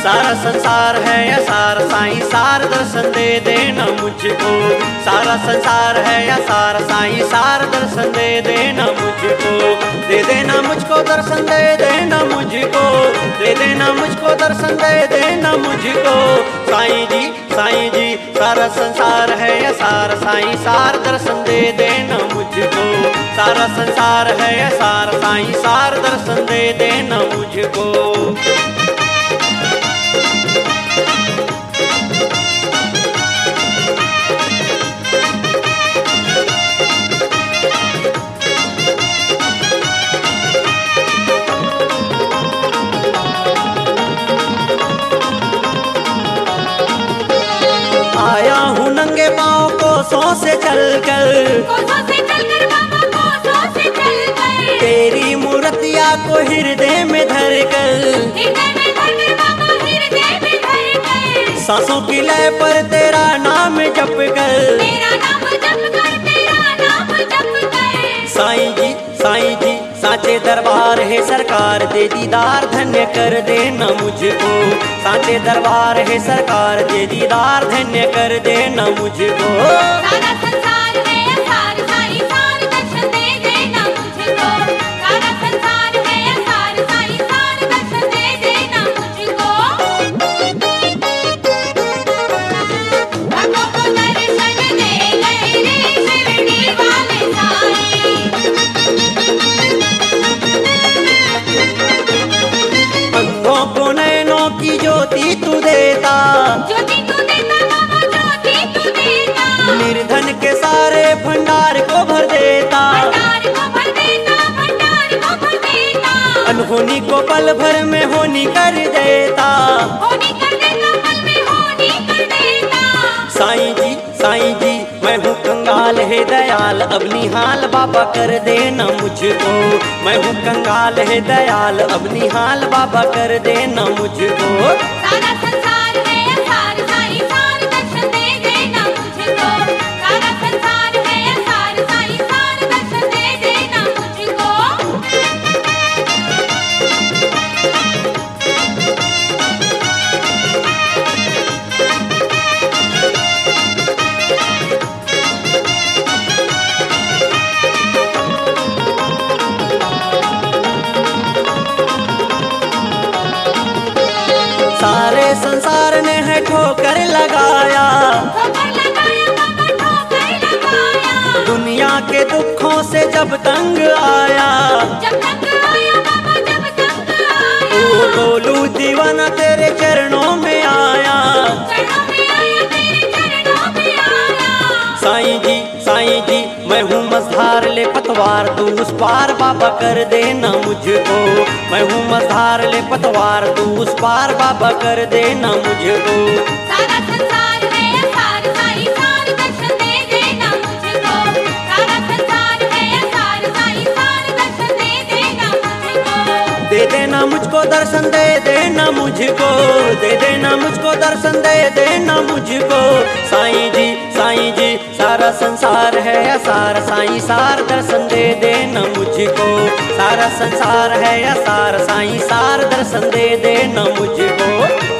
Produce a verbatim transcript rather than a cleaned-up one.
सारा संसार है या सार साईं सार दर्शन दे देना मुझको। सारा संसार है या सार साईं सार दर्शन दे देना मुझको। दे देना मुझको दर्शन दे देना मुझको। दे देना मुझको दर्शन दे देना मुझको। साईं जी साईं जी सारा संसार है या सार साईं सार दर्शन दे देना मुझको। सारा संसार है या सार साईं सार दर्शन दे देना मुझको। आया हूँ नंगे पाँव कोसों से चलकर, कोसों से चलकर बाबा कोसों से चलकर, तेरी मूर्तिया को हृदय में धर कर, हृदय में धरकर बाबा हृदय में धरकर, सांसों की लय पर तेरा नाम जप कर, तेरा नाम जप कर, तेरा नाम जप कर। साईं जी साईं जी साचे दरबार है सरकार दे दीदार धन्य कर देना मुझको। साचे दरबार है सरकार दे दीदार धन्य कर देना मुझको। सारा संसार है सार साईं सार दर्शन दे देना मुझको। सारा संसार है सार साईं सार दर्शन दे देना मुझको। भक्तों को दर्शन दे गए रे शिरडी वाले साईं। अंधों को नैनों की ज्योति तू देता, ज्योति तू देता बाबा ज्योति तू देता, निर्धन के सारे भंडार को भर देता, भंडार को भर देता, भंडार को भर देता, अनहोनी को पल भर में होनी कर देता। होनी कर देता, पल में होनी कर देता। साईं जी साईं जी मैं हूँ कंगाल है दयाल अब निहाल बाबा कर देना मुझको। मैं हूँ कंगाल है दयाल अब निहाल बाबा कर देना मुझको। सारा संसार है सार साईं सार दर्शन दे देना मुझको। सारा संसार है सार साईं सार दर्शन दे देना मुझको। सारे संसार ने है ठोकर लगाया, ठोकर लगाया बाबा ठोकर लगाया, दुनिया के दुखों से जब तंग आया। जब तक आया बाबा जब तक आया, ओ गोलू दीवाना तेरे चरणों में आया। चरणों में आया, तेरे चरणों में आया। साईं जी साईं जी मैं हूँ मझधार ले पतवार तू उस पार बाबा कर देना मुझको। मैं हूँ मझधार ले पतवार तू उस पार बाबा कर देना मुझको। सारा संसार है सार साईं सार दर्शन दे देना मुझको। सारा संसार है सार साईं सार दर्शन दे देना मुझको। दे देना मुझको दर्शन दे देना मुझको। दे देना मुझको दर्शन दे देना मुझको। साईं जी साईं जी सारा संसार है या सार साईं सार दर्शन दे देना मुझको। सारा संसार है या सार साईं सार दर्शन दे देना मुझको।